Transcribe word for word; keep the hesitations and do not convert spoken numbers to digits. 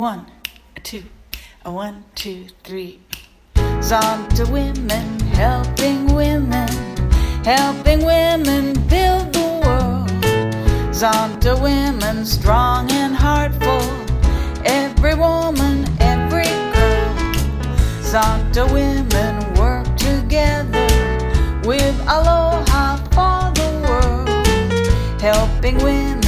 One, two, a one, two, three. Zonta Women, helping women, helping women build the world. Zonta Women, strong and heartful, every woman, every girl. Zonta Women, work together with aloha for the world, helping women